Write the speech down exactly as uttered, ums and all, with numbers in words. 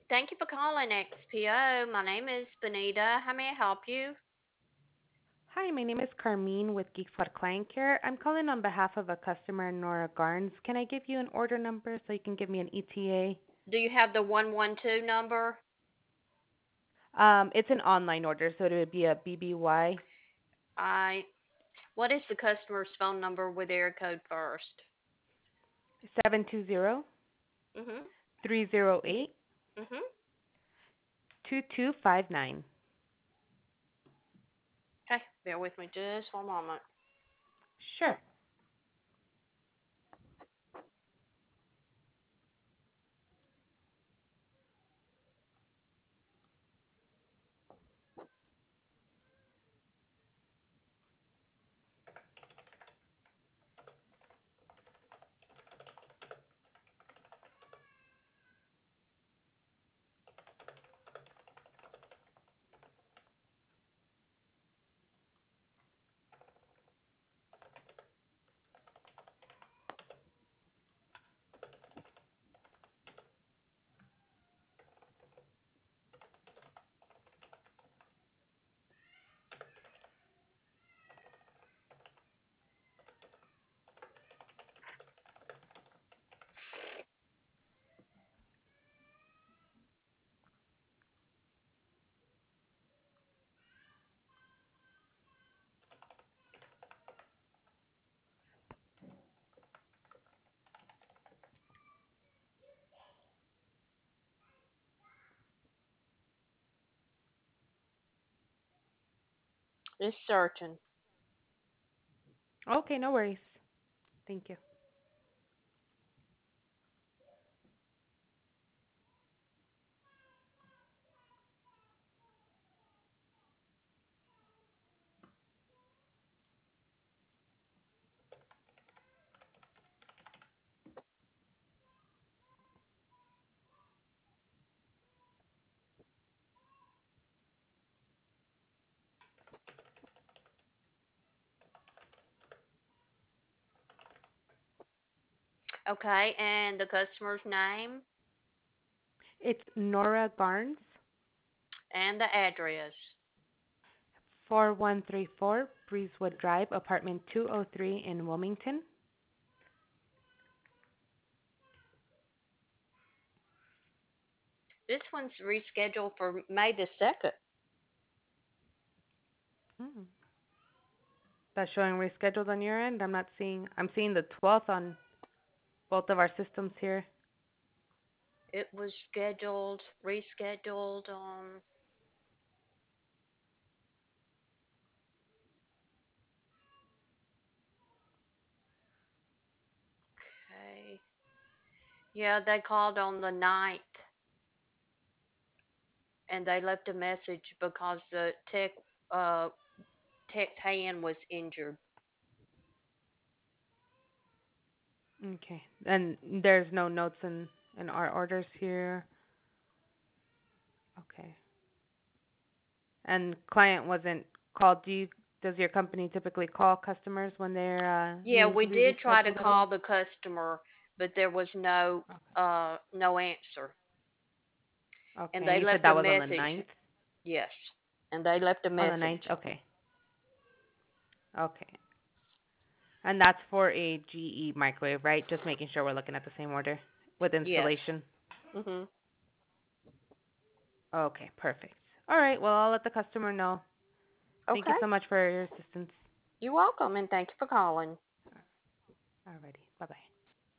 Thank you for calling X P O. My name is Benita. How may I help you? Hi, my name is Carmine with Geeks for Client Care. I'm calling on behalf of a customer, Nora Garnes. Can I give you an order number so you can give me an E T A? Do you have the one one two number? Um, it's an online order, so it would be a B B Y I. What is the customer's phone number with area code first? seven two zero Mhm. three zero eight Mhm. two two five nine. Okay, bear with me just one moment. Sure. It's searching. Okay, no worries. Thank you. Okay, and the customer's name It's Nora Garnes, and the address. four one three four Breezewood Drive, apartment two oh three in Wilmington. This one's rescheduled for May the second. Hmm. That's showing rescheduled on your end. I'm not seeing. I'm seeing the twelfth on both of our systems here. It was scheduled, rescheduled on. Okay. Yeah, they called on the ninth and they left a message because the tech uh tech's hand was injured. Okay. And there's no notes in in our orders here. Okay. And client wasn't called. Do you, does your company typically call customers when they're uh, Yeah, needing we to be did try to rescheduled at all? call the customer, but there was no uh no answer. And Okay. And they you said left a that was on the message. ninth. Yes. And they left a On the ninth. message. Okay. Okay. And that's for a G E microwave, right? Just making sure we're looking at the same order with Yes. installation. Mhm. Okay. Perfect. All right. Well, I'll let the customer know. Thank you Okay. so much for your assistance. You're welcome and thank you for calling. Alrighty. Bye bye.